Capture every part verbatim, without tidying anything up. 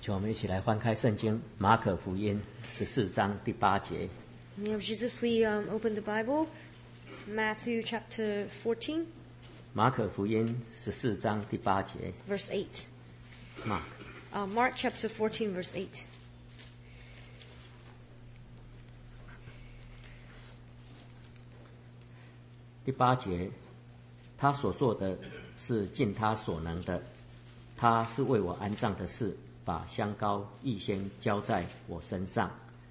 请我们一起来翻开圣经马可福音十四章第八节。 In the name of Jesus, we um, open the Bible, Matthew chapter fourteen, 马可福音十四章第八节。 verse eight. Mark Uh, Mark chapter fourteen, verse eight. 第八节，他所做的是尽他所能的，他是为我安葬的事，把香膏预先浇在我身上。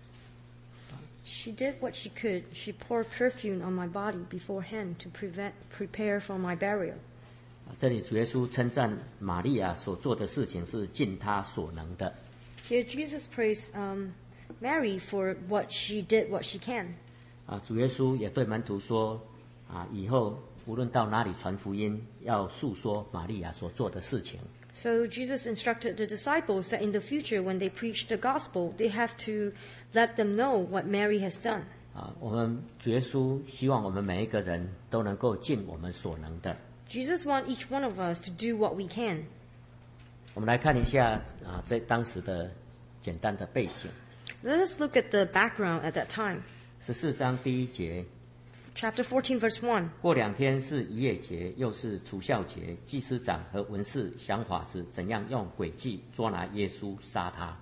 She did what she could. She poured perfume on my body beforehand to prevent, prepare for my burial. 这里主耶稣称赞玛利亚所做的事情是尽他所能的。 Here Jesus praised um, Mary for what she did, what she can. 啊，主耶稣也对门徒说，啊，以后无论到哪里传福音，要述说玛利亚所做的事情。 So Jesus instructed the disciples that in the future when they preach the gospel, they have to let them know what Mary has done. 啊，我们主耶稣希望我们每一个人都能够尽我们所能的。 Jesus wants each one of us to do what we can. 我们来看一下啊，在当时的简单的背景。 Let us look at the background at that time. 十四章第一节， Chapter fourteen, verse one. 过两天是逾越节，又是除酵节，祭司长和文士想法子怎样用诡计捉拿耶稣，杀他。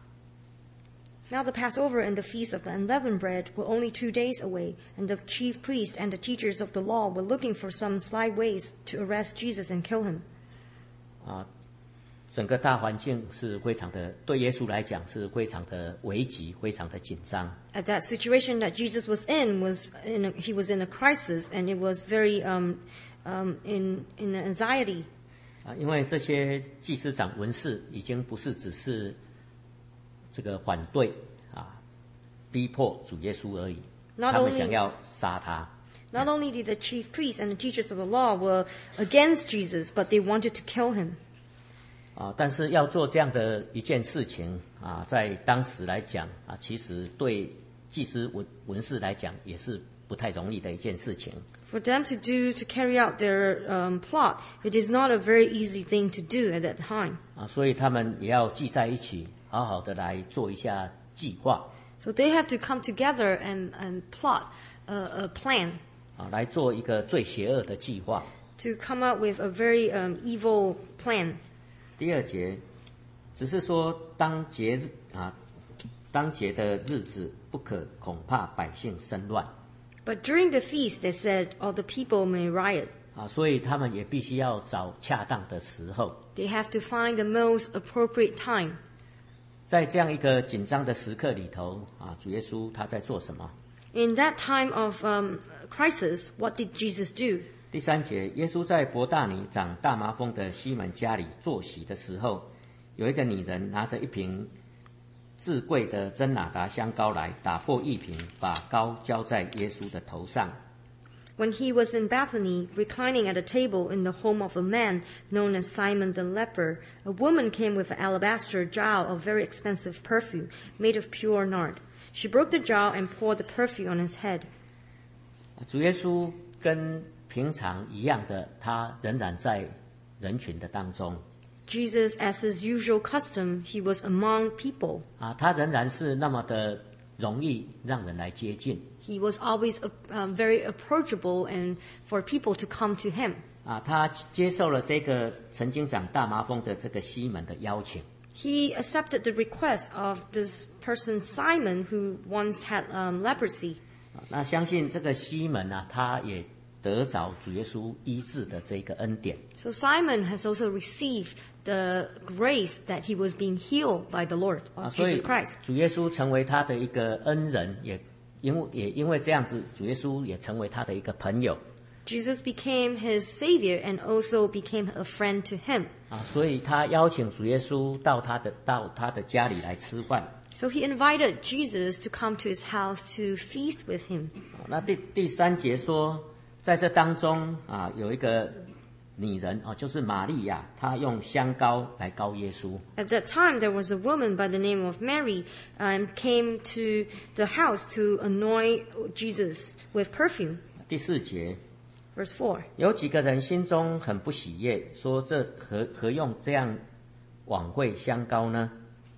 Now the Passover and the Feast of the Unleavened Bread were only two days away, and the chief priests and the teachers of the law were looking for some sly ways to arrest Jesus and kill him. 啊，整个大环境是非常的，对耶稣来讲是非常的危急，非常的紧张。 At that situation that Jesus was in, was in a, he was in a crisis, and it was very um, um, in in anxiety. 啊，因为这些祭司长、文士已经不是只是这个反对啊，逼迫主耶稣而已， Not 他们 only- 想要杀他。 Not only did the chief priests and the teachers of the law were against Jesus, but they wanted to kill him. 啊，但是要做这样的一件事情啊，在当时来讲啊，其实对祭司文文士来讲也是不太容易的一件事情。 For them to do, to carry out their um, plot, it is not a very easy thing to do at that time. 啊，所以他们也要聚在一起，好好的来做一下计划 So they have to come together and, and plot a, a plan 啊，来做一个最邪恶的计划。 to come up with a very um, evil plan. 第二节，只是说当节日啊，当节的日子不可，恐怕百姓生乱 But during the feast, they said, all the people may riot. 啊，所以他们也必须要找恰当的时候。 They have to find the most appropriate time. 在这样一个紧张的时刻里头啊，主耶稣他在做什么？ In that time of um, crisis, what did Jesus do? 第三节，耶稣在伯大尼长大麻风的西门家里坐席的时候，有一个女人拿着一瓶至贵的真哪达香膏来，打破玉瓶，把膏浇在耶稣的头上。 When he was in Bethany, reclining at a table in the home of a man known as Simon the leper, a woman came with an alabaster jar of very expensive perfume made of pure nard. She broke the jar and poured the perfume on his head. 主耶稣跟平常一样的，他仍然在人群的当中 Jesus, as his usual custom, he was among people. 啊，他仍然是那么的容易让人来接近 He was always uh, um, very approachable and for people to come to him. 啊，他接受了这个曾经长大麻风的这个西门的邀请。 He accepted the request of this person Simon who once had um, leprosy. 啊那相信这个西门啊，他也得着主耶稣医治的这个恩典 So Simon has also received the grace that he was being healed by the Lord, 啊， of 所以 Jesus Christ. 主耶稣成为他的一个恩人，也因为也因为这样子，主耶稣也成为他的一个朋友 Jesus became his savior and also became a friend to him. 啊，所以他邀请主耶稣到他的到他的家里来吃饭。 So he invited Jesus to come to his house to feast with him. 啊那第第三节说，在这当中啊，有一个女人啊，就是玛利亚，她用香膏来膏耶稣。 At that time, there was a woman by the name of Mary and came to the house to anoint Jesus with perfume. 第四节， Verse four. 有几个人心中很不喜悦，说这何何用这样枉费香膏呢？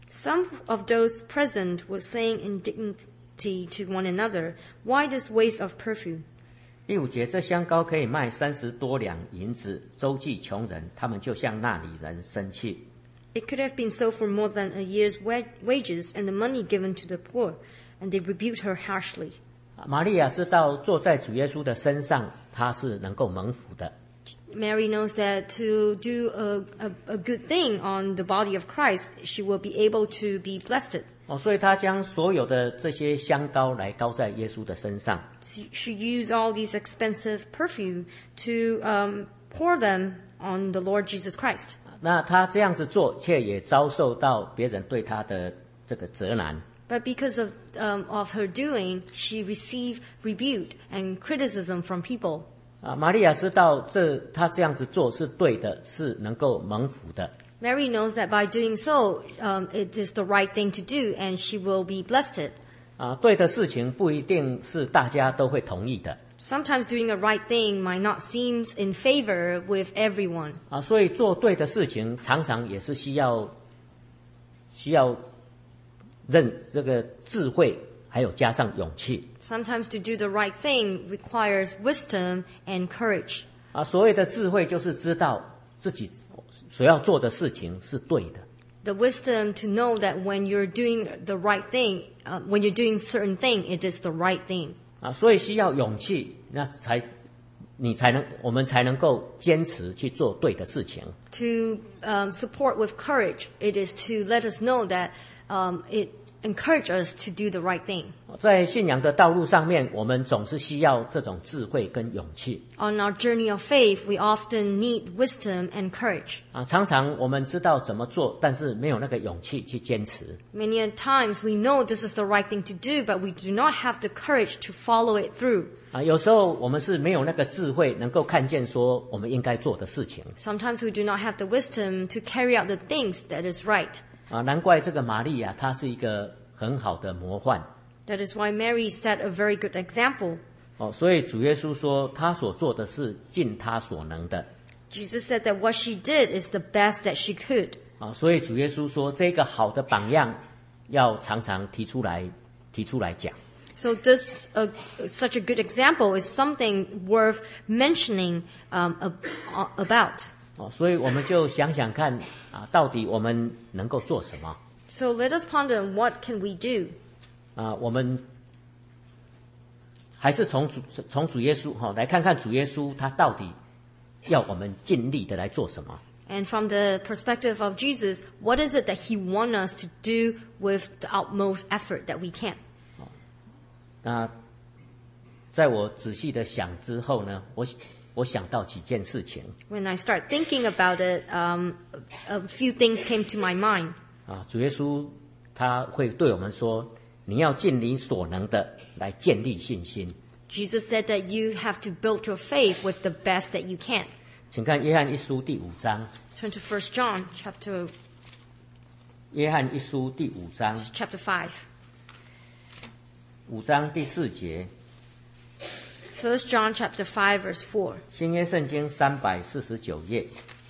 Some of those present were saying indignantly to one another, "Why this waste of perfume?" 第五节，这香膏可以卖三十多两银子，周济穷人，他们就向那里人生气。 It could have been sold for more than a year's wages and the money given to the poor, and they rebuked her harshly. 玛利亚知道坐在主耶稣的身上，她是能够蒙福的。 Mary knows that to do a, a, a good thing on the body of Christ, she will be able to be blessed. 哦，所以她将所有的这些香膏来膏在耶稣的身上。 She, she used all these expensive perfume to um, pour them on the Lord Jesus Christ. 那她这样子做，却也遭受到别人对她的这个责难。 But because of um, of her doing, she received rebuke and criticism from people. 啊，玛利亚知道这她这样子做是对的，是能够蒙福的。 Mary knows that by doing so, um, it is the right thing to do, and she will be blessed. 啊，对的事情不一定是大家都会同意的。 Sometimes doing the right thing might not seem in favor with everyone. 啊，所以做对的事情常常也是需要需要认这个智慧，还有加上勇气。 Sometimes to do the right thing requires wisdom and courage. 啊，所谓的智慧就是知道自己所要做的事情是对的。 The wisdom to know that when you're doing the right thing, uh, when you're doing certain thing, it is the right thing. 啊，所以需要勇气，那才你才能我们才能够坚持去做对的事情。 To um, support with courage, it is to let us know that um, it encourages us to do the right thing. 在信仰的道路上面，我们总是需要这种智慧跟勇气。 On our journey of faith, we often need wisdom and courage. 啊，常常我们知道怎么做，但是没有那个勇气去坚持。 Many a times we know this is the right thing to do, but we do not have the courage to follow it through. 啊，有时候我们是没有那个智慧，能够看见说我们应该做的事情。 Sometimes we do not have the wisdom to carry out the things that is right. 啊，难怪这个玛利亚她是一个很好的模范。 That is why Mary set a very good example. 哦，所以主耶稣说，他所做的是尽他所能的。 Jesus said that what she did is the best that she could. 啊，所以主耶稣说，这个好的榜样要常常提出来，提出来讲。 So this, uh, such a good example is something worth mentioning um, about. 哦，所以我们就想想看啊，到底我们能够做什么？ So let us ponder on what can we do. 啊，我们还是从主从主耶稣哈、哦、来看看主耶稣他到底要我们尽力的来做什么。 And from the perspective of Jesus, what is it that he wants us to do with the utmost effort that we can? 那在我仔细的想之后呢，我我想到几件事情。 When I start thinking about it, um, a few things came to my mind. 啊，主耶稣他会对我们说，你要尽你所能的来建立信心。 Jesus said that you have to build your faith with the best that you can. 请看约翰一书第五章。 Turn to First John chapter 约翰一书第五章。 chapter five. 五章第四节。 First John chapter five verse four. 新约圣经三百四十九页。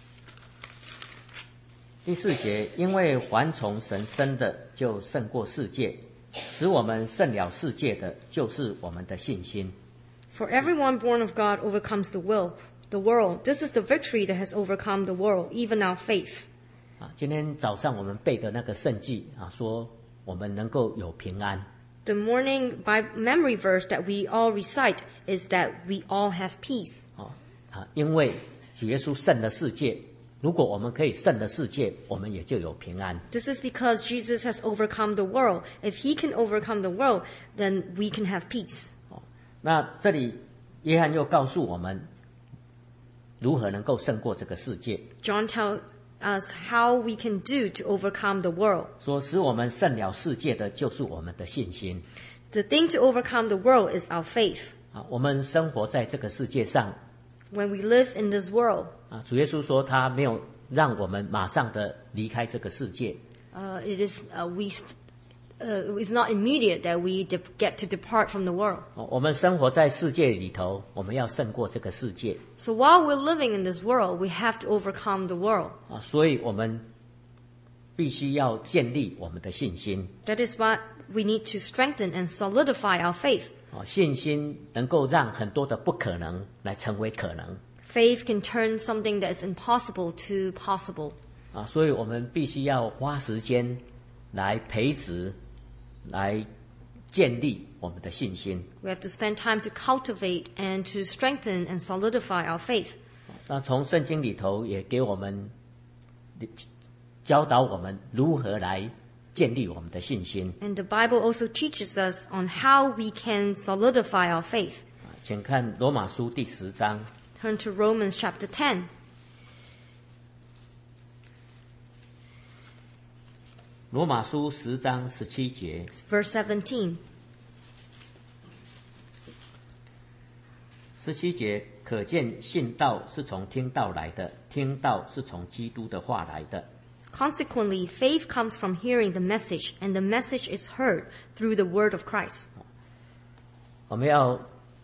第四节，因为凡从神生的，就胜过世界；使我们胜了世界的，就是我们的信心。 For everyone born of God overcomes the will, the world. This is the victory that has overcome the world, even our faith. 啊，今天早上我们背的那个圣经啊，说我们能够有平安。 The morning Bible memory verse that we all recite is that we all have peace. 啊啊，因为主耶稣胜了世界。 如果我们可以胜了世界，我们也就有平安。 This is because Jesus has overcome the world. If he can overcome the world, then we can have peace. 那这里约翰又告诉我们，如何能够胜过这个世界。 John tells us how we can do to overcome the world. 说使我们胜了世界的，就是我们的信心。 The thing to overcome the world is our faith. 啊，我们生活在这个世界上。 When we live in this world, 啊，主耶稣说他没有让我们马上的离开这个世界。 uh, it is uh, we uh, it's not immediate that we de- get to depart from the world. 我们生活在世界里头，我们要胜过这个世界。 So while we're living in this world, we have to overcome the world. 啊，所以我们必须要建立我们的信心。 That is why we need to strengthen and solidify our faith. 信心能够让很多的不可能来成为可能。 Faith can turn something that is impossible to possible. 啊，所以我们必须要花时间来培植，来建立我们的信心。 We have to spend time to cultivate and to strengthen and solidify our faith. 那从圣经里头也给我们教导我们如何来建立我们的信心。 And the Bible also teaches us on how we can solidify our faith. 请看罗马书第十章。 Turn to Romans chapter ten. 罗马书十章十七节， Verse seventeen. 十七节可见信道是从听道来的，听道是从基督的话来的。 Consequently, faith comes from hearing the message, and the message is heard through the word of Christ. 我们要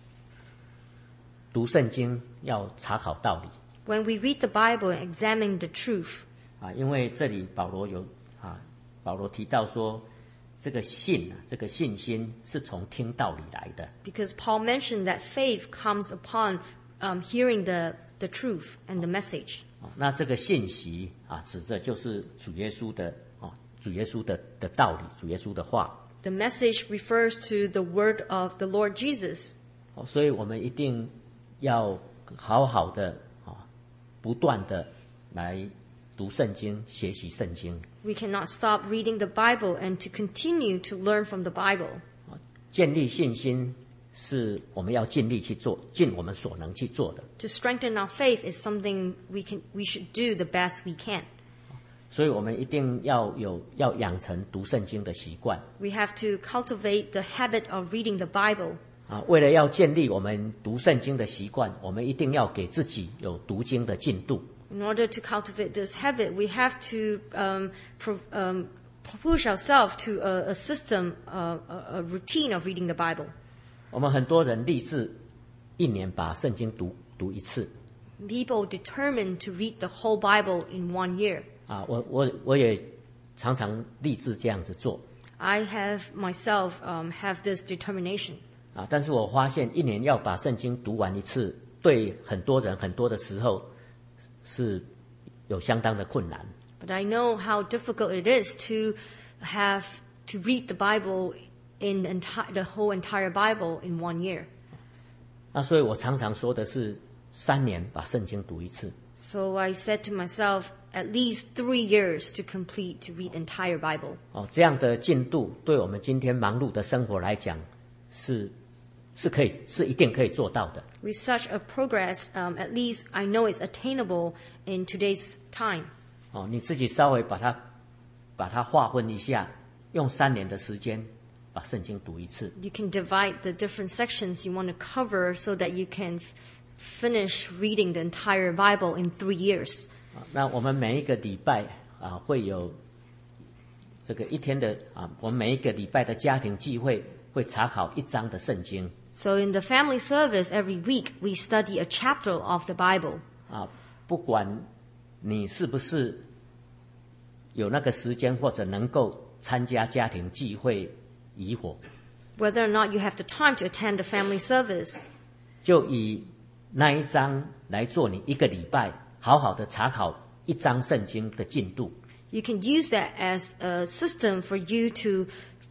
读圣经，要查考道理。 When we read the Bible and examine the truth, 啊，因为这里保罗有啊，保罗提到说，这个信啊，这个信心是从听道理来的。 because Paul mentioned that faith comes upon um, hearing the, the truth and the message. 啊，那这个信息啊，指的就是主耶稣的啊，主耶稣的的道理，主耶稣的话。 The message refers to the word of the Lord Jesus. 哦，所以我们一定要好好的啊，不断的来读圣经，学习圣经。 We cannot stop reading the Bible and to continue to learn from the Bible. 建立信心是我们要尽力去做，尽我们所能去做的。 To strengthen our faith is something we can we should do the best we can. 所以我们一定要有要养成读圣经的习惯 We have to cultivate the habit of reading the Bible. 啊。为了要建立我们读圣经的习惯，我们一定要给自己有读经的进度。 In order to cultivate this habit, we have to um, pro, um, push ourselves to a, a system, uh, a, a routine of reading the Bible. 我们很多人立志一年把圣经读读一次 People determined to read the whole Bible in one year. 啊，我我我也常常立志这样子做 I have myself um, have this determination. 啊，但是我发现一年要把圣经读完一次，对很多人很多的时候是有相当的困难。 But I know how difficult it is to have to read the Bible in the, enti- the whole entire Bible in one year. 那所以我常常说的是三年把圣经读一次。 So I said to myself, at least three years to complete to read the entire Bible. 哦，这样的进度对我们今天忙碌的生活来讲，是是可以是一定可以做到的。 With such a progress, um, at least I know it's attainable in today's time. 哦，你自己稍微把它把它划分一下，用三年的时间把圣经读一次。 You can divide the different sections you want to cover so that you can f- finish reading the entire Bible in three years. 啊，那我们每一个礼拜啊会有这个一天的啊，我们每一个礼拜的家庭聚会会查考一章的圣经 So in the family service every week, we study a chapter of the Bible. 啊，不管你是不是有那个时间或者能够参加家庭聚会以火， Whether or not you have the time to attend the family service, 就以那一章来做你一个礼拜好好的查考一章圣经的进度。 you can use that as a system for you to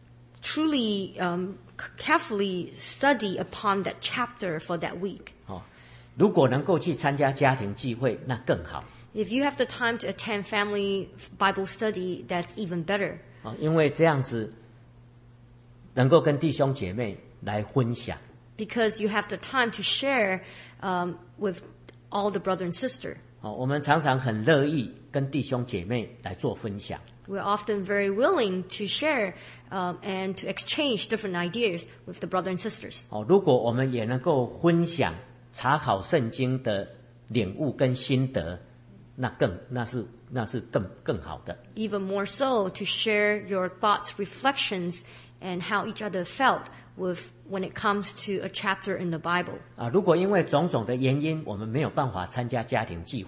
truly um, carefully study upon that chapter for that week. 哦，如果能够去参加家庭聚会，那更好。 If you have the time to attend family Bible study, that's even better. 哦，因为这样子能够跟弟兄姐妹来分享。 Because you have the time to share um, with all the brother and sister. 哦，我们常常很乐意跟弟兄姐妹来做分享。 We're often very willing to share um, and to exchange different ideas with the brother and sisters. 哦，如果我们也能够分享查考圣经的领悟跟心得，那更那是那是更更好的。 Even more so, to share your thoughts, reflections, and how each other felt with when it comes to a chapter in the Bible. 啊，如果因为种种的原因，我们没有办法参加家庭聚会，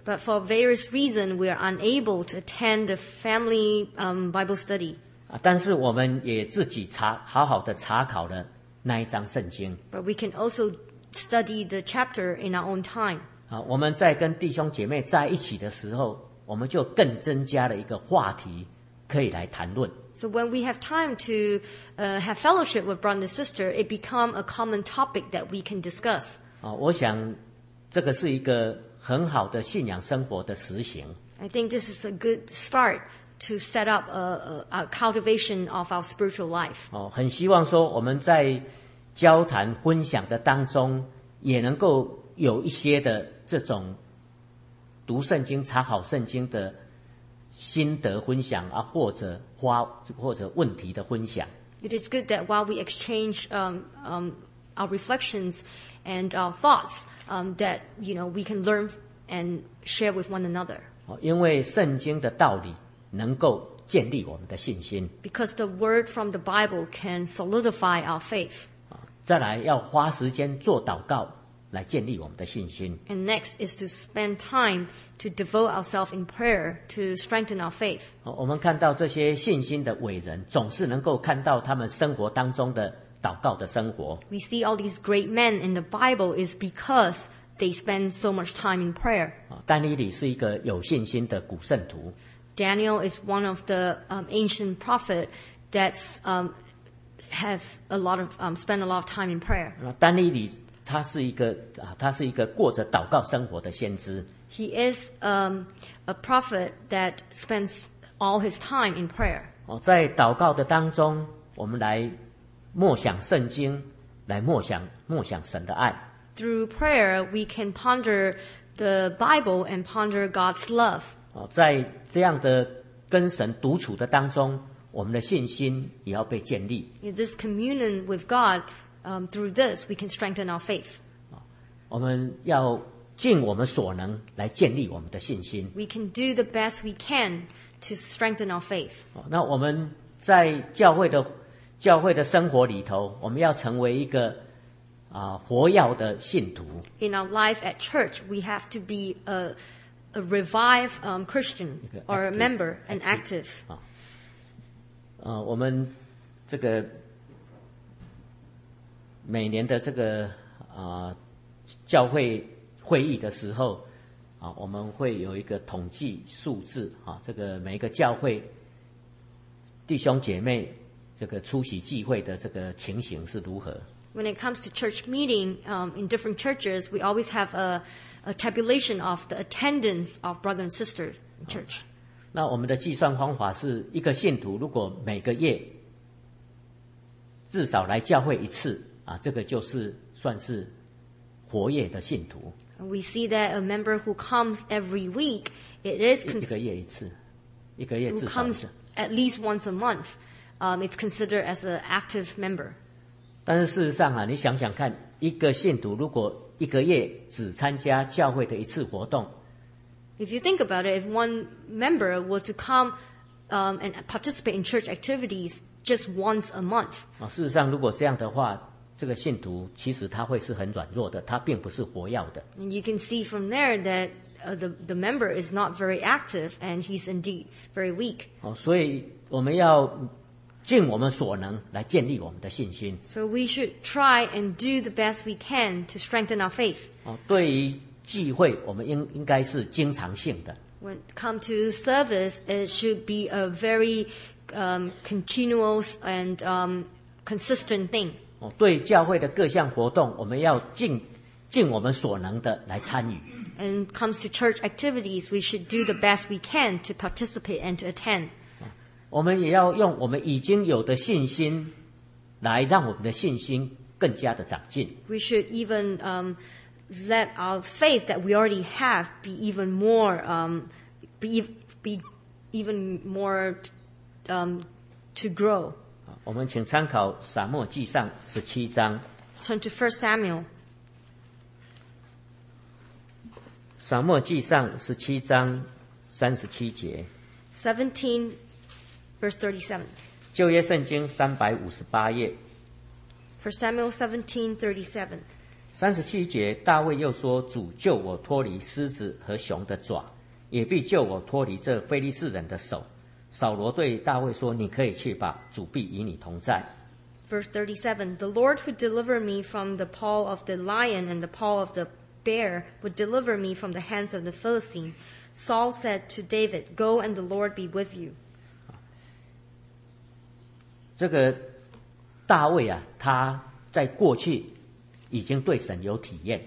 But for various reasons, we are unable to attend the family um, Bible study. 啊，但是我们也自己查好好的查考了那一章圣经。 But we can also study the chapter in our own time. 啊，我们在跟弟兄姐妹在一起的时候，我们就更增加了一个话题可以来谈论。 So when we have time to uh, have fellowship with brother and sister, it becomes a common topic that we can discuss. 啊，我想这个是一个很好的信仰生活的实行。 I think this is a good start to set up a, a, a cultivation of our spiritual life. 哦，很希望说我们在交谈分享的当中，也能够有一些的这种读圣经、查好圣经的心得分享啊，或者花或者问题的分享。 It is good that while we exchange um, um, our reflections and our thoughts, um, that you know we can learn and share with one another. 哦，因为圣经的道理能够建立我们的信心。 Because the word from the Bible can solidify our faith. 啊，再来要花时间做祷告，来建立我们的信心。 And next is to spend time to devote ourselves in prayer to strengthen our faith. 哦，我们看到这些信心的伟人，总是能够看到他们生活当中的祷告的生活。 We see all these great men in the Bible is because they spend so much time in prayer. 啊，但以理是一个有信心的古圣徒。 Daniel is one of the um, ancient prophet that's um, has a lot of um, spent a lot of time in prayer. 那但以理他是一个啊，他是一个过着祷告生活的先知。 He is um, a prophet that spends all his time in prayer. 哦，在祷告的当中，我们来默想圣经，来默想默想神的爱。 Through prayer, we can ponder the Bible and ponder God's love. 哦，在这样的跟神独处的当中，我们的信心也要被建立。 In this communion with God, um, through this, we can strengthen our faith. 我们要尽我们所能来建立我们的信心。 We can do the best we can to strengthen our faith. 哦，那我们在教会的教会的生活里头，我们要成为一个啊活跃的信徒。 In our life at church, we have to be a, a revived um, Christian or a active, member, an active. active. 呃，我们这个每年的这个啊、呃、教会会议的时候啊，我们会有一个统计数字啊，这个每一个教会弟兄姐妹这个出席聚会的这个情形是如何？ When it comes to church meeting um, in different churches, we always have a, a tabulation of the attendance of brother and sister in church. 那我们的计算方法是一个信徒如果每个月至少来教会一次啊，这个就是算是活跃的信徒。 We see that a member who comes every week, it is 一 cons- 个月一次，一个月 who 至少一 comes 次。 at least once a month. Um, it's considered as an active member. 但是事实上啊，你想想看，一个信徒如果一个月只参加教会的一次活动， If you think about it, if one member were to come um, and participate in church activities just once a month, 啊，事实上如果这样的话，这个信徒其实他会是很软弱的，他并不是活跃的。 and you can see from there that uh, the, the member is not very active and he's indeed very weak. 哦，所以我们要尽我们所能来建立我们的信心。 So we should try and do the best we can to strengthen our faith. 哦，对于聚会，我们应应该是经常性的。 When it comes to service, it should be a very um, continuous and um, consistent thing. 哦，对教会的各项活动，我们要尽尽我们所能的来参与。 And comes to church activities, we should do the best we can to participate and to attend. 我们也要用我们已经有的信心，来让我们的信心更加的长进。 We should even um, let our faith that we already have be even more, um, be, be even more um, to grow. 我们请参考撒母耳记上十七章， Let's turn to First Samuel. 撒母耳记上十七章三十七节， seventeen, verse thirty-seven. 旧约圣经三百五十八页。 First Samuel seventeen, thirty-seven. 三十七节，大卫又说：“主救我脱离狮子和熊的爪，也必救我脱离这非利士人的手。”扫罗对大卫说：“你可以去吧，主必与你同在。” Verse thirty-seven, the Lord would deliver me from the paw of the lion and the paw of the bear would deliver me from the hands of the Philistine. Saul said to David, Go and the Lord be with you. 这个大卫啊，他在过去已经对神有体验。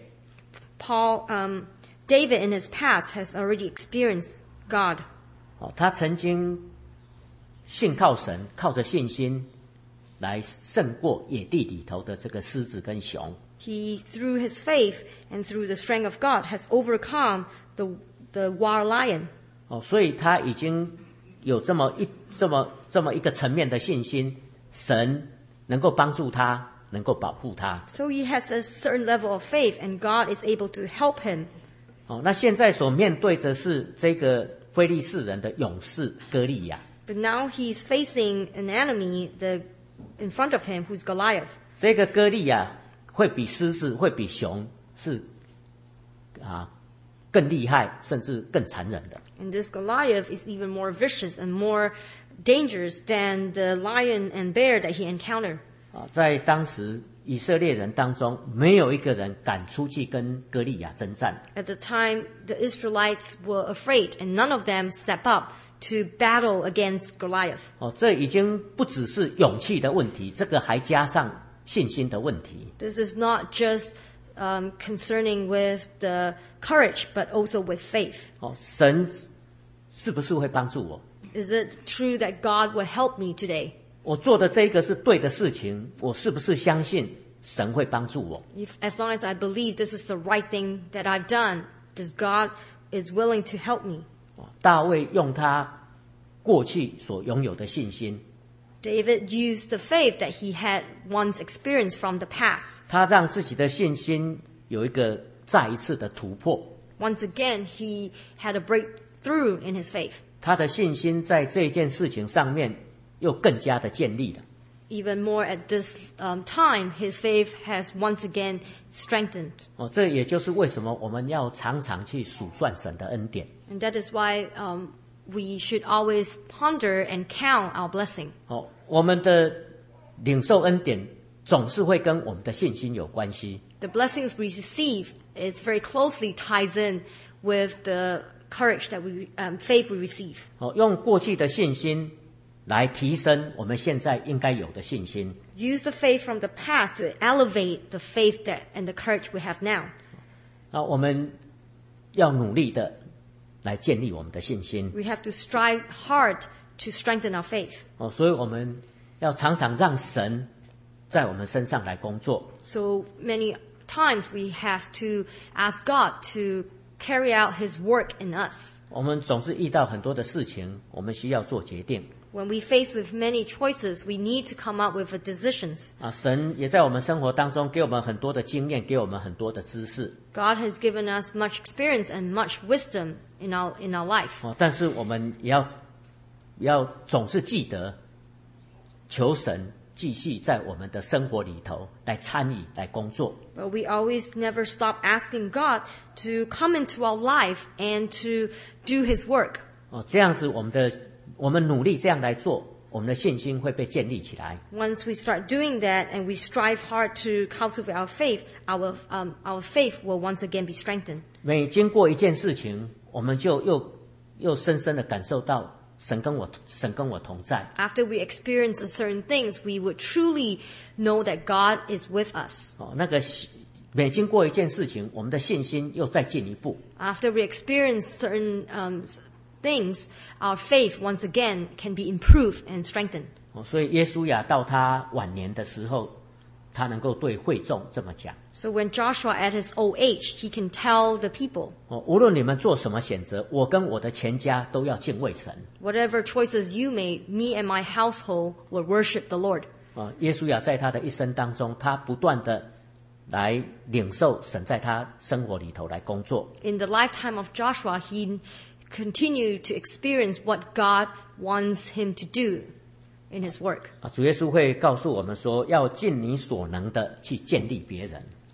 Paul, um, David in his past has already experienced God. 哦，他曾经信靠神，靠着信心来胜过野地里头的这个狮子跟熊。 He, through his faith and through the strength of God, has overcome the the wild lion. 哦，所以他已经有这么一这么这么一个层面的信心，神能够帮助他，能够保护他。 So he has a certain level of faith, and God is able to help him. 哦，那现在所面对的是这个非利士人的勇士歌利亚。 But now he's facing an enemy the, in front of him, who's Goliath. 这个歌利亚会比狮子、会比熊是啊更厉害，甚至更残忍的。 And this Goliath is even more vicious and more dangerous than the lion and bear that he encountered. 啊，在当时以色列人当中，没有一个人敢出去跟歌利亚征战。 At the time, the Israelites were afraid, and none of them stepped up to battle against Goliath. 哦，这已经不只是勇气的问题，这个还加上信心的问题。 This is not just um, concerning with the courage, but also with faith. 哦，神是不是会帮助我？ Is it true that God will help me today? 我做的这一个是对的事情，我是不是相信神会帮助我？ If, as long as I believe this is the right thing that I've done, does God is willing to help me? 大卫用他过去所拥有的信心， David used the faith that he had once experienced from the past. 他让自己的信心有一个再一次的突破。 Once again, he had a breakthrough in his faith. 他的信心在这件事情上面又更加的建立了。 Even more at this um, time, his faith has once again strengthened. 哦，这也就是为什么我们要常常去数算神的恩典。 And that is why um, we should always ponder and count our blessing. 哦，我们的领受恩典总是会跟我们的信心有关系。 The blessings we receive is very closely ties in with the courage that we, um, faith we receive. 哦，用过去的信心来提升我们现在应该有的信心。 Use the faith from the past to elevate the faith that and the courage we have now. 啊，我们要努力的来建立我们的信心。 We have to strive hard to strengthen our faith. 哦，所以我们要常常让神在我们身上来工作。 So many times we have to ask God to carry out His work in us. 我们总是遇到很多的事情，我们需要做决定。 When we face with many choices, we need to come up with decisions. 啊，神也在我们生活当中给我们很多的经验，给我们很多的知识。 God has given us much experience and much wisdom in our in our life. 哦，但是我们也要也要总是记得，求神继续在我们的生活里头来参与、来工作。 But we always never stop asking God to come into our life and to do His work. 哦，这样子我们的我们努力这样来做，我们的信心会被建立起来。 Once we start doing that and we strive hard to cultivate our faith, our um, our faith will once again be strengthened. 每经过一件事情，我们就又又深深的感受到神跟我神跟我同在。 After we experience certain things, we would truly know that God is with us. 哦，那个每经过一件事情，我们的信心又再进一步。 After we experience certain um, things, our faith once again can be improved and strengthened. 哦，所以耶稣亚到他晚年的时候，他能够对会众这么讲。 So when Joshua at his old age, he can tell the people, 哦，无论你们做什么选择，我跟我的全家都要敬畏神。 whatever choices you made, me and my household will worship the Lord. 哦，耶稣亚在他的一生当中，他不断的来领受神在他生活里头来工作。 In the lifetime of Joshua, he continued to experience what God wants him to do in his work. 啊，主耶稣会告诉我们说，要尽你所能的去建立别人。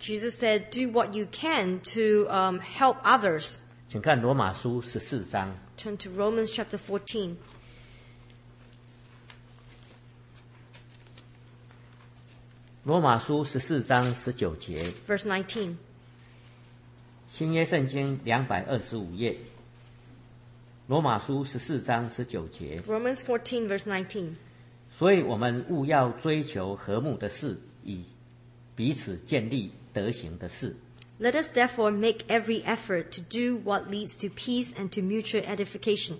Jesus said, "Do what you can to um, help others." 请看罗马书十四章。 Turn to Romans chapter fourteen. 罗马书十四章十九节， Verse nineteen. 新约圣经两百二十五页。罗马书十四章十九节， Romans fourteen, verse nineteen. 所以我们务要追求和睦的事，以彼此建立德行的事。 Let us therefore make every effort to do what leads to peace and to mutual edification.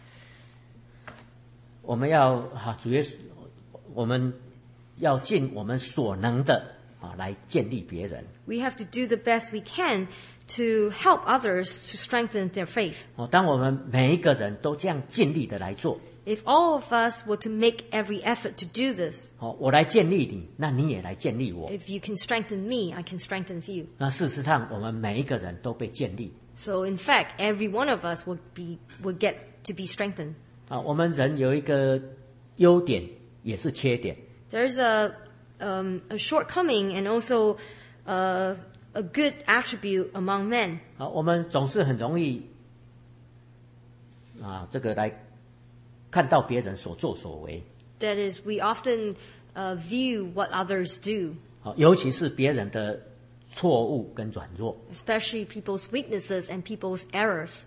我们要啊，主耶稣，我们要尽我们所能的啊，来建立别人。 We have to do the best we can to help others to strengthen their faith. 哦，当我们每一个人都这样尽力的来做， If all of us were to make every effort to do this, 哦，我来建立你，那你也来建立我。 if you can strengthen me, I can strengthen you. 那事实上，我们每一个人都被建立 So in fact, every one of us will be will get to be strengthened. 啊。我们人有一个优点，也是缺点。 There's a um, a shortcoming and also uh, a good attribute among men. 啊，我们总是很容易啊，这个来看到别人所作所为， That is, we often uh, view what others do, 啊，尤其是别人的错误跟软弱。 especially people's weaknesses and people's errors.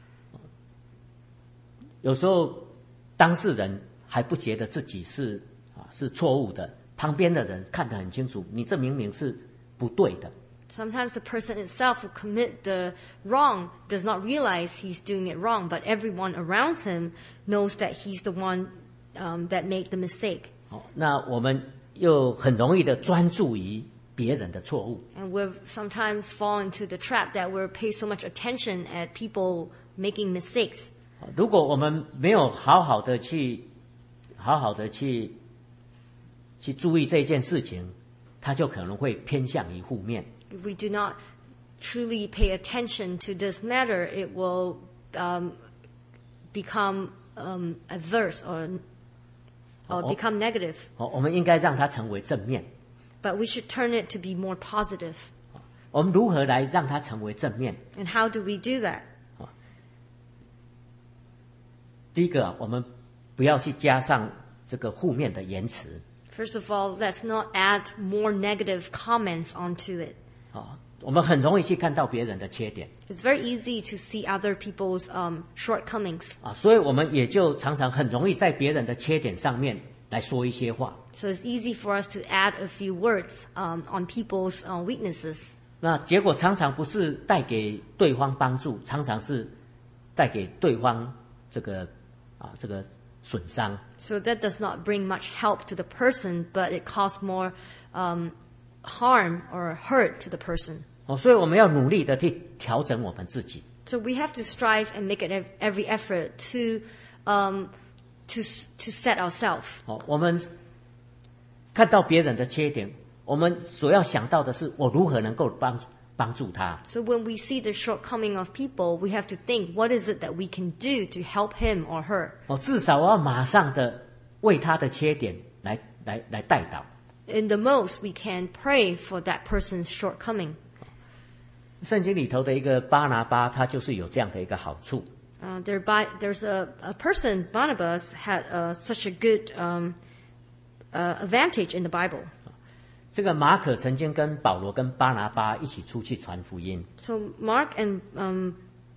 有时候当事人还不觉得自己是啊是错误的，旁边的人看得很清楚，你这明明是不对的。 Sometimes the person itself who commit the wrong does not realize he's doing it wrong, but everyone around him knows that he's the one um, that made the mistake. 好，那我们又很容易的专注于别人的错误。 And we've sometimes fall into the trap that we're pay so much attention at people making mistakes. 如果我们没有好好的去好好的去去注意这件事情，它就可能会偏向于负面。 If we do not truly pay attention to this matter, it will um, become um, adverse or, or Oh. become negative. 好，我们应该让它成为正面。 But we should turn it to be more positive. 我们如何来让它成为正面？ And how do we do that? 第一个，我们不要去加上这个负面的言辞。 First of all, let's not add more negative comments onto it. 啊，我们很容易去看到别人的缺点 It's very easy to see other people's um, shortcomings. 啊，所以我们也就常常很容易在别人的缺点上面来说一些话。 So it's easy for us to add a few words um, on people's uh, weaknesses. 那结果常常不是带给对方帮助，常常是带给对方这个啊这个损伤。 So that does not bring much help to the person, but it causes more um, harm or hurt to the person. 哦，所以我们要努力的去调整我们自己。 So we have to strive and make it ev- every effort to um, to s- to set ourselves. 哦，我们看到别人的缺点，我们所要想到的是，我如何能够帮帮助他。 So when we see the shortcoming of people, we have to think, what is it that we can do to help him or her? 哦，至少我要马上的为他的缺点来来来代祷。 In the most, we can pray for that person's shortcoming. 圣经里头的一个巴拿巴，他就是有这样的一个好处。 Uh, there by, there's a, a person, Barnabas, had uh, such a good um, uh, advantage in the Bible. 这个马可曾经跟保罗跟巴拿巴一起出去传福音。 So Mark and um,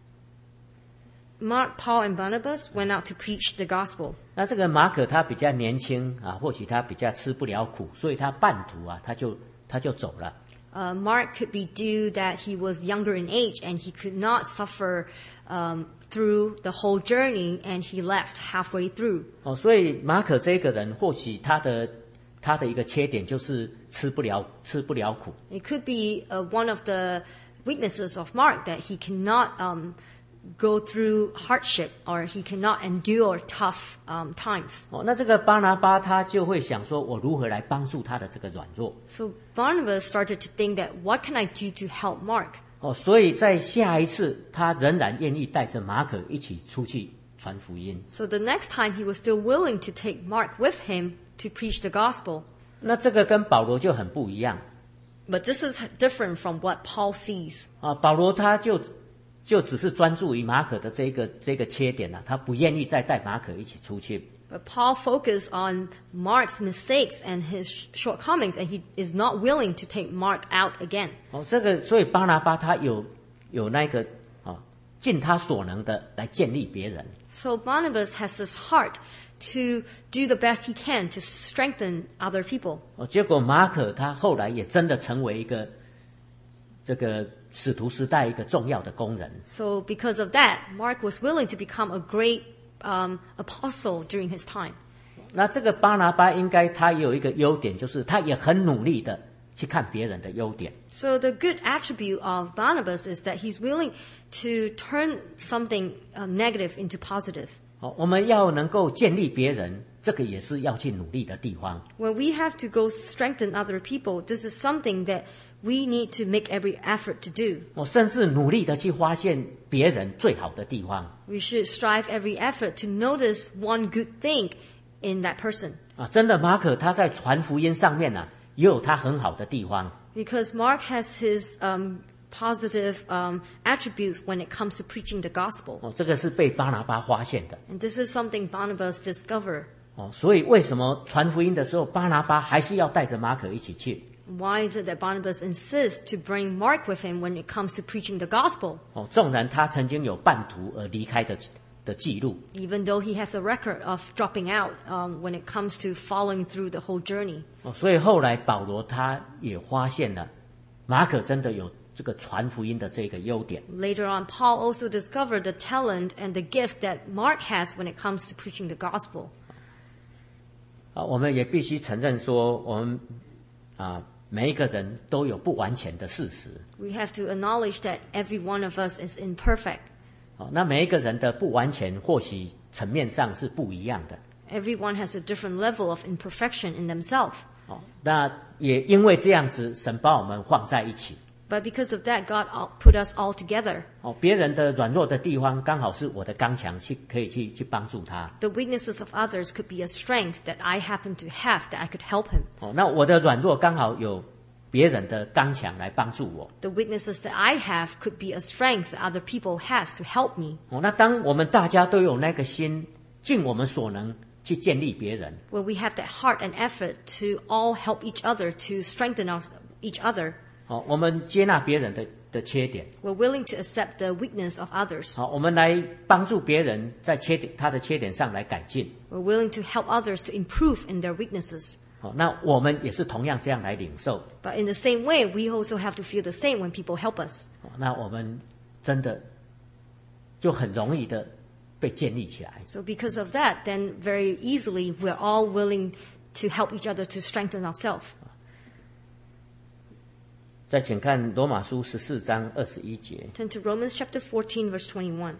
Mark, Paul, and Barnabas went out to preach the gospel. 那这个马可他比较年轻啊，或许他比较吃不了苦，所以他半途啊，他就他就走了。 Uh, Mark could be due that he was younger in age and he could not suffer um, through the whole journey, and he left halfway through. 哦，所以马可这个人，或许他的他的一个缺点就是吃不了吃不了苦。 It could be uh, one of the weaknesses of Mark that he cannot um, go through hardship or he cannot endure tough um, times. 哦，那这个巴拿巴他就会想说，我如何来帮助他的这个软弱？ So Barnabas started to think that what can I do to help Mark? 哦，所以在下一次，他仍然愿意带着马可一起出去传福音。 So the next time he was still willing to take Mark with him to preach the gospel. 那这个跟保罗就很不一样。 But this is different from what Paul sees. 啊，保罗他就就只是专注于马可的这个这个缺点啊，他不愿意再带马可一起出去。 But Paul focused on Mark's mistakes and his shortcomings, and he is not willing to take Mark out again. 哦，这个所以巴拿巴他有有那个啊，尽他所能的来建立别人。 So Barnabas has this heart to do the best he can to strengthen other people. 哦，结果马可他后来也真的成为一个这个使徒时代一个重要的工人。 So because of that, Mark was willing to become a great um, apostle during his time. 那这个巴拿巴应该他有一个优点，就是他也很努力的去看别人的优点。 So the good attribute of Barnabas is that he's willing to turn something uh, negative into positive. 哦，我们要能够建立别人，这个也是要去努力的地方。 When we have to go strengthen other people, this is something that we need to make every effort to do. 哦，甚至努力的去发现别人最好的地方。 We should strive every effort to notice one good thing in that person. 啊，真的，马可他在传福音上面啊，也有他很好的地方。 Because Mark has his um, positive um, attributes when it comes to preaching the gospel. 哦，这个是被巴拿巴发现的。 And this is something Barnabas discovered. 哦，所以为什么传福音的时候，巴拿巴还是要带着马可一起去？ Why is it that Barnabas insists to bring Mark with him when it comes to preaching the gospel? 哦，纵然他曾经有半途而离开的的记录。 Even though he has a record of dropping out um, when it comes to following through the whole journey. 哦，所以后来保罗他也发现了，马可真的有这个传福音的这个优点。 Later on, Paul also discovered the talent and the gift that Mark has when it comes to preaching the gospel. 啊，我们也必须承认说，我们啊每一个人都有不完全的事实。 We have to acknowledge that every one of us is imperfect. 哦，那每一个人的不完全，或许层面上是不一样的。 Everyone has a different level of imperfection in themselves. 哦，那也因为这样子，神把我们放在一起。 But because of that, God all- put us all together. 哦，别人的软弱的地方，刚好是我的刚强，去可以去去帮助他。 The weaknesses of others could be a strength that I happen to have that I could help him. 哦，那我的软弱刚好有别人的刚强来帮助我。 The weaknesses that I have could be a strength that other people has to help me. 哦，那当我们大家都有那个心，尽我们所能去建立别人。 Where we have that heart and effort to all help each other to strengthen us, each other. 哦，我们接纳别人的的缺点。 We're willing to accept the weakness of others. 好，我们来帮助别人在缺点他的缺点上来改进。 We're willing to help others to improve in their weaknesses. 好，那我们也是同样这样来领受。 But in the same way, we also have to feel the same when people help us. 好，那我们真的就很容易的被建立起来。 So because of that, then very easily we're all willing to help each other to strengthen ourselves. 再请看罗马书十四章二十一节。 Turn to Romans chapter fourteen, verse twenty-one.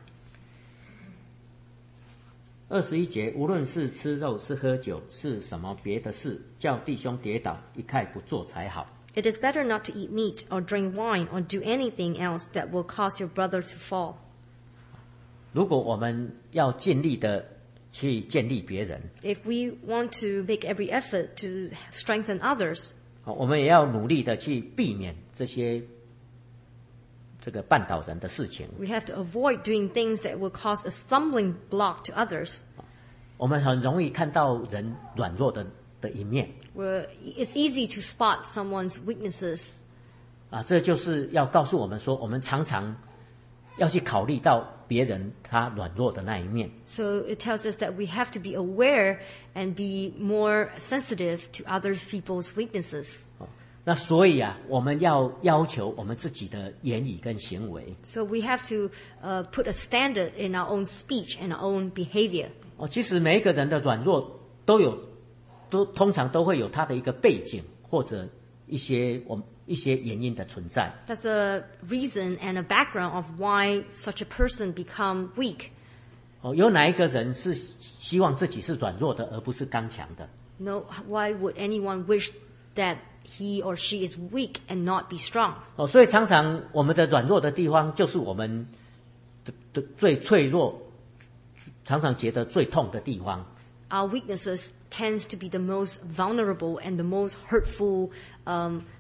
二十一节，无论是吃肉，是喝酒，是什么别的事，叫弟兄跌倒，一概不做才好。 It is better not to eat meat or drink wine or do anything else that will cause your brother to fall. 如果我们要尽力的去建立别人， If we want to make every effort to strengthen others, 好，我们也要努力的去避免这些这个绊倒人的事情。 we have to avoid doing things that will cause a stumbling block to others. 我们很容易看到人软弱的的一面 Where it's easy to spot someone's weaknesses. 啊，这就是要告诉我们说，我们常常要去考虑到别人他软弱的那一面。 So it tells us that we have to be aware and be more sensitive to other people's weaknesses. 哦，那所以啊，我们要要求我们自己的言语跟行为。 So we have to uh, put a standard in our own speech and our own behavior. 哦，其实每一个人的软弱都有，都通常都会有他的一个背景或者一些我们一些原因的存在。 That's a reason and a background of why such a person become weak. 哦，有哪一个人是希望自己是软弱的，而不是刚强的？ No, why would anyone wish that he or she is weak and not be strong? 哦，所以常常我们的软弱的地方，就是我们的的最脆弱，常常觉得最痛的地方。 Our weaknesses tends to be the most vulnerable and the most hurtful um,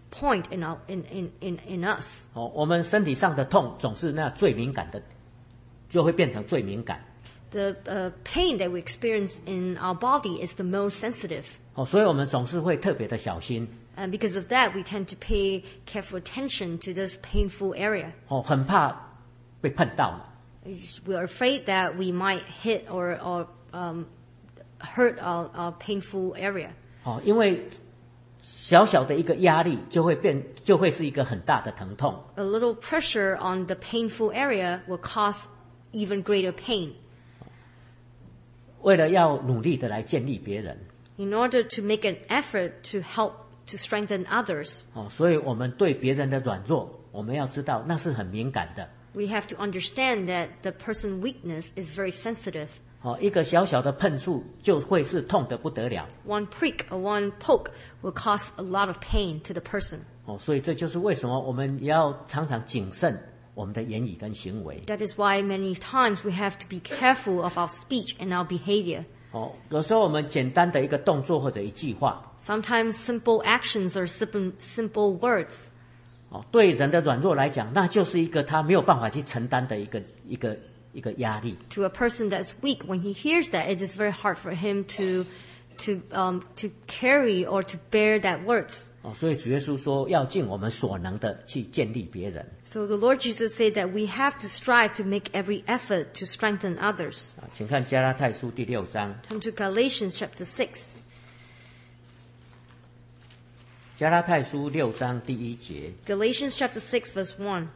point in, our, in, in, in, in us. 哦，我们身体上的痛总是那最敏感的，就会变成最敏感。 The uh, pain that we experience in our body is the most sensitive. 哦，所以我们总是会特别的小心。 And because of that, we tend to pay careful attention to this painful area. 哦，很怕被碰到了。 We are afraid that we might hit or, or um, hurt our, our painful area. 哦，因为小小的一个压力就会变，就会是一个很大的疼痛。 A little pressure on the painful area will cause even greater pain. 为了要努力的来建立别人， In order to make an effort to help to strengthen others, 哦，所以我们对别人的软弱，我们要知道那是很敏感的。 we have to understand that the person's weakness is very sensitive. 哦，一个小小的碰触就会是痛得不得了。 One prick or one poke will cause a lot of pain to the person. 哦，所以这就是为什么我们也要常常谨慎我们的言语跟行为。 That is why many times we have to be careful of our speech and our behavior. 哦，有时候我们简单的一个动作或者一句话， Sometimes simple actions or simple, simple words, 哦，对人的软弱来讲，那就是一个他没有办法去承担的一个一个一个压力。 to a person that's weak, when he hears that, it is very hard for him to, to, um, to carry or to bear that words. 哦，所以主耶稣说要尽我们所能的去建立别人。 So the Lord Jesus said that we have to strive to make every effort to strengthen others. 啊，请看加拉太书第六章， Turn to Galatians chapter six. 加拉太书六章第一节， Galatians chapter six verse one.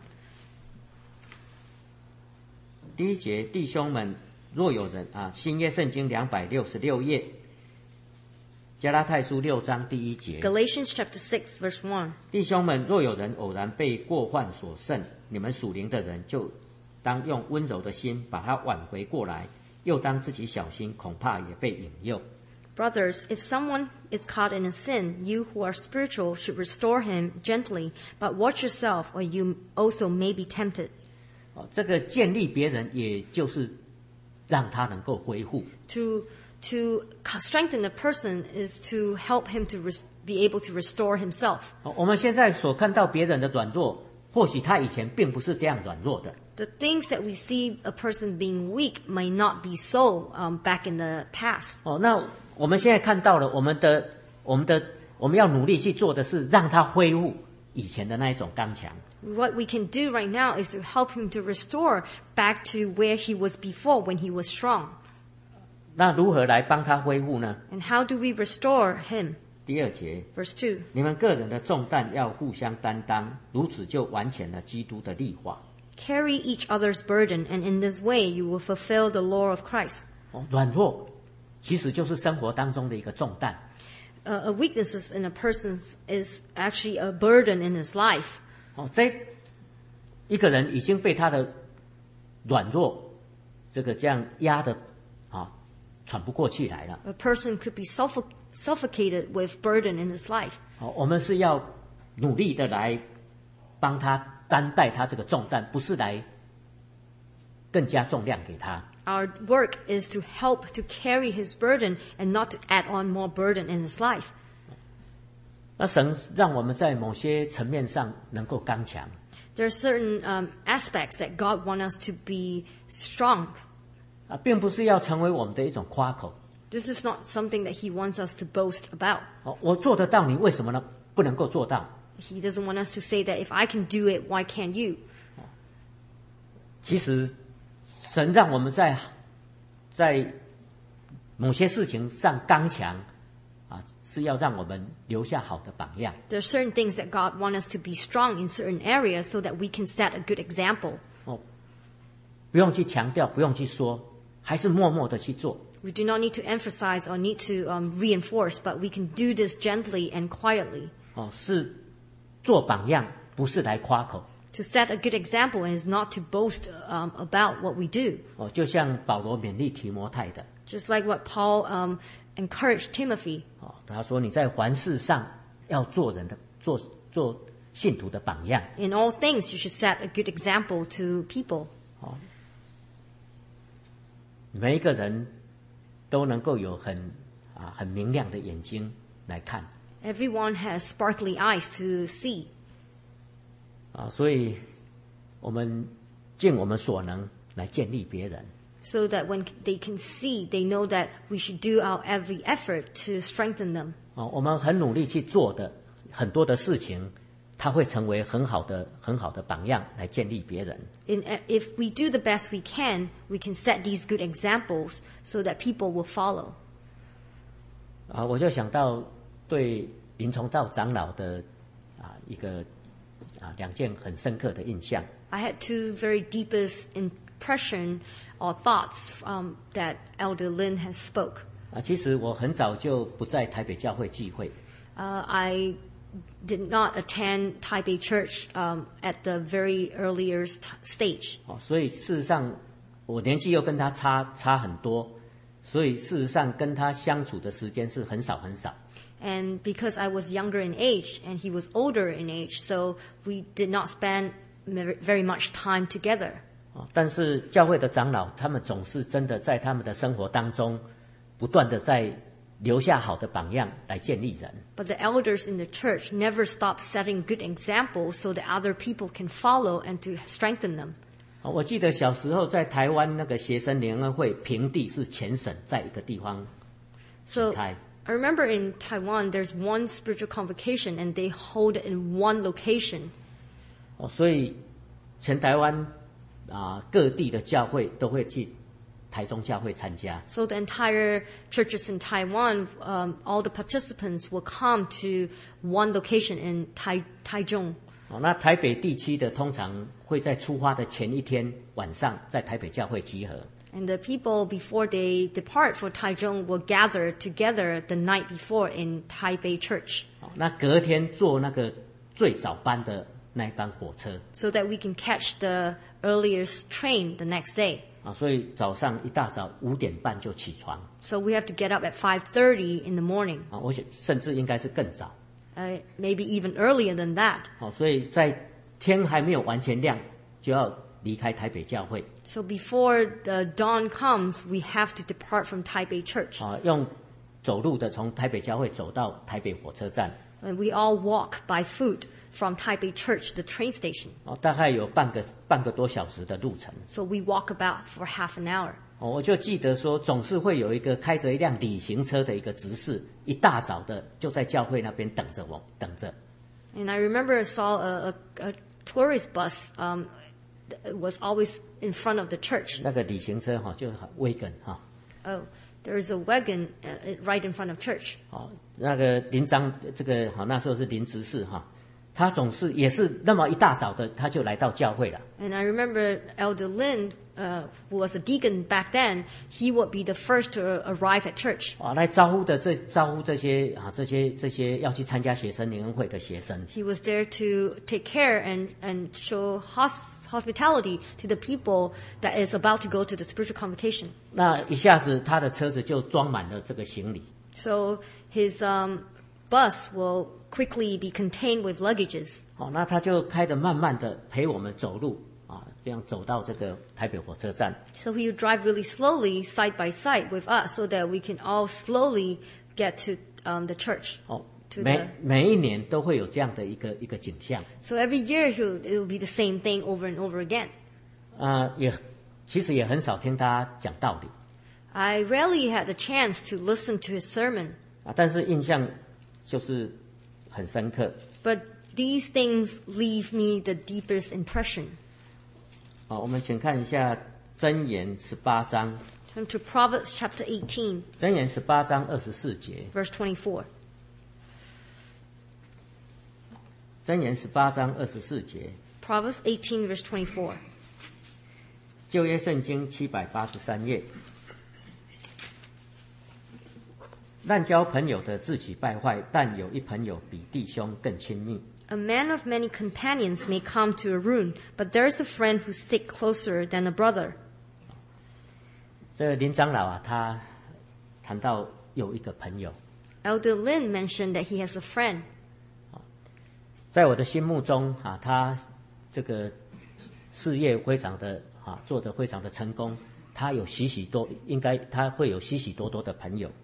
第一节，弟兄们，若有人啊，新约圣经两百六十六页，加拉太书六章第一节， Galatians chapter six verse one. 弟兄们，若有人偶然被过患所胜，你们属灵的人就当用温柔的心把他挽回过来，又当自己小心，恐怕也被引诱。 Brothers, if someone is caught in a sin, you who are spiritual should restore him gently, but watch yourself, or you also may be tempted. 哦，这个建立别人，也就是让他能够恢复。 To to strengthen a person is to help him to res- be able to restore himself. 哦，我们现在所看到别人的软弱，或许他以前并不是这样软弱的。 The things that we see a person being weak may not be so um, back in the past. 哦，那我们现在看到了，我们的我们的我们要努力去做的是，让他恢复以前的那一种刚强。 What we can do right now is to help him to restore back to where he was before when he was strong. 那如何来帮他恢复呢？ And how do we restore him? 第二节， Verse two. 你们个人的重担要互相担当，如此就完全了基督的律法。 Carry each other's burden, and in this way you will fulfill the law of Christ. 哦，软弱其实就是生活当中的一个重担。 Uh, a weakness in a person is actually a burden in his life. 哦，这一个人已经被他的软弱这个这样压的啊，喘不过气来了。 A person could be suffoc- suffocated with burden in his life. 哦，我们是要努力的来帮他担待他这个重担，不是来更加重量给他。 Our work is to help to carry his burden and not to add on more burden in his life. 那神让我们在某些层面上能够刚强， There are certain um, aspects that God wants us to be strong. 啊，并不是要成为我们的一种夸口。 This is not something that he wants us to boast about. 哦，我做得到，你为什么呢不能够做到？ He doesn't want us to say that if I can do it, why can't you? 其实，神让我们在在某些事情上刚强，啊，是要让我们留下好的榜样。 There are certain things that God wants us to be strong in certain areas so that we can set a good example. 哦，不用去强调，不用去说，还是默默的去做。 We do not need to emphasize or need to um, reinforce, but we can do this gently and quietly. 哦，是做榜样，不是来夸口。 To set a good example is not to boast um, about what we do. 哦，就像保罗勉励提摩太的， Just like what Paul um, encouraged Timothy. 哦，他说你在凡事上要做人的做做信徒的榜样。 In all things, you should set a good example to people. 每一个人都能够有很啊很明亮的眼睛来看。 Everyone has sparkly eyes to see. 啊，所以我们尽我们所能来建立别人。 So that when they can see, they know that we should do our every effort to strengthen them. 啊，我们很努力去做的很多的事情，它会成为很好的、很好的榜样来建立别人。 In, if we do the best we can, we can set these good examples so that people will follow. 啊，我就想到对林崇照长老的啊一个啊两件很深刻的印象。 I had two very deepest impression or thoughts um, that Elder Lin has spoke. 啊，其实我很早就不在台北教会聚会。 Uh, I did not attend Taipei Church um, at the very earliest stage. 哦，所以事实上我年纪又跟他差差很多，所以事实上跟他相处的时间是很少很少。 And because I was younger in age and he was older in age, so we did not spend very much time together. 但是教会的长老，他们总是真的在他们的生活当中，不断的在留下好的榜样来建立人。 But the elders in the church never stop setting good examples so that other people can follow and to strengthen them. 我记得小时候在台湾那个学生联合会平地是全省在一个地方举开。 So, I remember in Taiwan, there's one spiritual convocation, and they hold it in one location. 哦，所以全台湾啊各地的教会都会去台中教会参加。 So the entire churches in Taiwan, um, all the participants will come to one location in Tai Taichung. 哦，那台北地区的通常会在出发的前一天晚上在台北教会集合。 And the people, before they depart for Taichung, will gather together the night before in Taipei Church. 那隔天坐那个最早班的那一班火车。 So that we can catch the earliest train the next day. 啊，所以早上一大早五点半就起床。 So we have to get up at five thirty in the morning. 啊，我想甚至应该是更早。 Uh, maybe even earlier than that. 好，所以在天还没有完全亮，就要离开台北教会。 So before the dawn comes, we have to depart from Taipei Church. 啊，用走路的从台北教会走到台北火车站。 And we all walk by foot from Taipei Church to the train station. 哦，大概有半个半个多小时的路程。 So we walk about for half an hour. 哦，我就记得说，总是会有一个开着一辆旅行车的一个执事，一大早的就在教会那边等着我，等着。 And I remember I saw a, a, a tourist bus um, was always in front of the church. 那个旅行车哈，就威根哈。 Oh, there's a wagon uh, right in front of church. 哦，那个林章这个好，那时候是林执事哈。他总是也是那么一大早的，他就来到教会了。 And I remember Elder Lin, uh, who was a deacon back then, he would be the first to arrive at church. 啊，来招呼的这招呼这些啊这些这些要去参加学生联恩会的学生。 He was there to take care and and show hosp hospitality to the people that is about to go to the spiritual convocation. 那一下子他的车子就装满了这个行李。 So his um, bus will quickly be contained with luggages. 哦，那他就开得慢慢的陪我们走路啊，这样走到这个台北火车站。 So he would drive really slowly, side by side with us, so that we can all slowly get to um, the church. 哦， To 每 the, 每一年都会有这样的一个一个景象。 so every year he'll, it will be the same thing over and over again. 啊，也其实也很少听他讲道理。 I rarely had the chance to listen to his sermon, 啊，但是印象就是很深刻。 but these things leave me the deepest impression. 好，我们请看一下箴言十八章。 Turn to Proverbs chapter eighteen, 箴言十八章二十四节。 verse twenty-four. 箴言十八章二十四节。 Proverbs eighteen, verse twenty-four. 旧约圣经七百八十三页。滥交朋友的自己败坏，但有一朋友比弟兄更亲密。 A man of many companions may come to a ruin, but there is a friend who sticks closer than a brother. 这林长老啊，他谈到有一个朋友， Elder Lin mentioned that he has a friend. 在我的心目中啊，他这个事业非常的啊，做得非常的成功，他有许许多，应该他会有许许多多的朋友。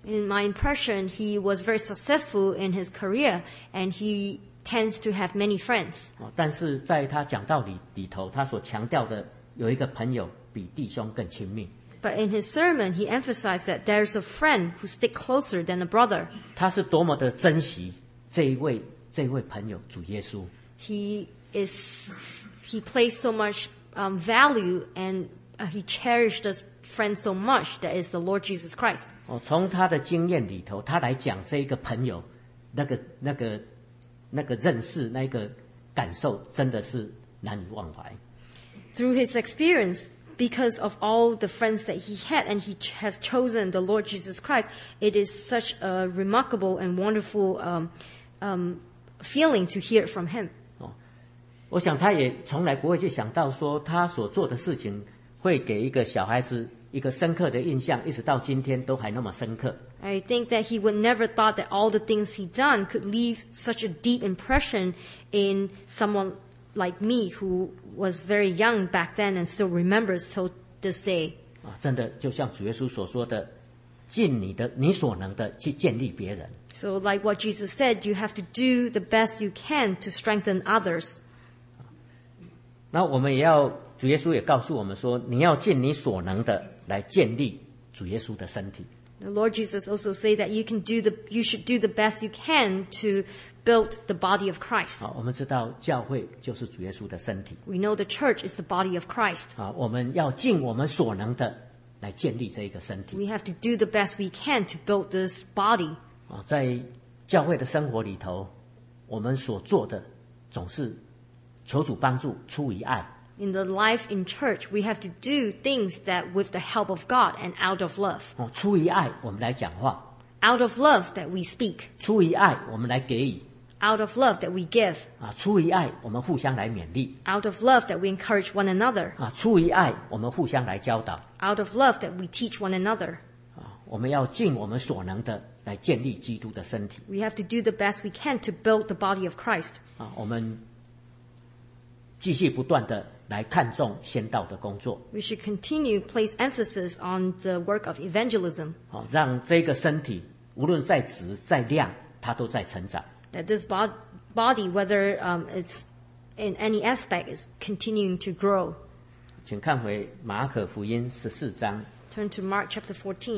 In my impression, he was very successful in his career, and he tends to have many friends. 哦，但是在他讲道理里头，他所强调的有一个朋友比弟兄更亲密。 But in his sermon, he emphasized that there's a friend who sticks closer than a brother. 他是多么的珍惜这一位这一位朋友主耶稣。 He is he placed so much um, value and uh, he cherished this friend so much, that is the Lord Jesus Christ. 哦，从他的经验里头，他来讲这一个朋友，那个那个那个认识，那个感受，真的是难以忘怀。 Through his experience, because of all the friends that he had, and he ch- has chosen the Lord Jesus Christ, it is such a remarkable and wonderful um, um, feeling to hear it from him. 哦，我想他也从来不会去想到说，他所做的事情会给一个小孩子一个深刻的印象，一直到今天都还那么深刻。 I think that he would never thought that all the things he done could leave such a deep impression in someone like me, who was very young back then and still remembers till this day. 啊，真的就像主耶稣所说的，尽你的你所能的去建立别人。 So like what Jesus said, you have to do the best you can to strengthen others. 那我们也要，主耶稣也告诉我们说，你要尽你所能的来建立主耶稣的身体。 The Lord Jesus also say that you can do the, you should do the best you can to build the body of Christ. 好，我们知道教会就是主耶稣的身体。 We know the church is the body of Christ. 啊，我们要尽我们所能的来建立这一个身体。 We have to do the best we can to build this body. 啊，在教会的生活里头，我们所做的总是求主帮助，出于爱。 In the life in church, we have to do things that with the help of God and out of love. 哦，出于爱，我们来讲话； Out of love that we speak. 出于爱，我们来给予； Out of love that we give. 啊，出于爱，我们互相来勉励； Out of love that we encourage one another. 啊，出于爱，我们互相来教导； Out of love that we teach one another. 啊，我们要尽我们所能的来建立基督的身体。 We have to do the best we can to build the body of Christ. 啊，我们继续不断的来看重先道的工作。 We should continue place emphasis on the work of evangelism. 啊，让这个身体无论在质在量，它都在成长。 That this bod- body, whether um, it's in any aspect, is continuing to grow. 请看回马可福音十四章。 Turn to Mark chapter fourteen.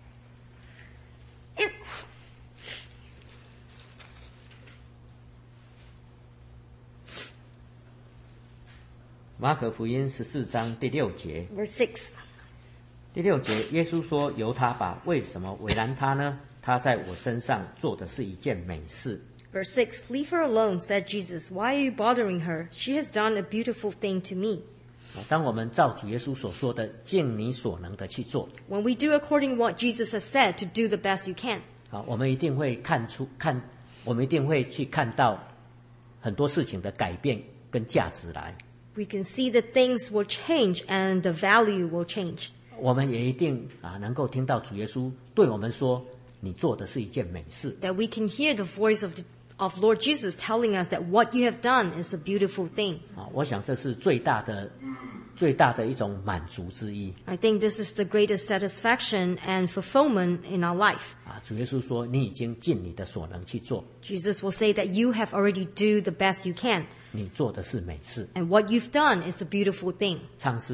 马可福音十四章第六节， Verse six. 第六节，耶稣说：“由他吧，为什么为难他呢？他在我身上做的是一件美事。” Verse six. Leave her alone, said Jesus. Why are you bothering her? She has done a beautiful thing to me. 当我们照主耶稣所说的，尽你所能的去做， When we do according what Jesus has said, to do the best you can, 啊，我们一定会看出看，我们一定会去看到很多事情的改变跟价值来。 we can see that things will change and the value will change. 我们也一定啊能够听到主耶稣对我们说：“你做的是一件美事。” That we can hear the voice of, the, of Lord Jesus telling us that what you have done is a beautiful thing. 啊，我想这是最大的、最大的一种满足之一。 I think this is the greatest satisfaction and fulfillment in our life. 啊，主耶稣说：“你已经尽你的所能去做， Jesus will say that you have already do the best you can. 你做的是美事。 And what you've done is a beautiful thing. ”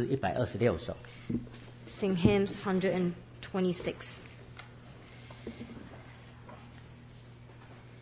唱诗一百二十六首。 Sing hymns one hundred twenty-six.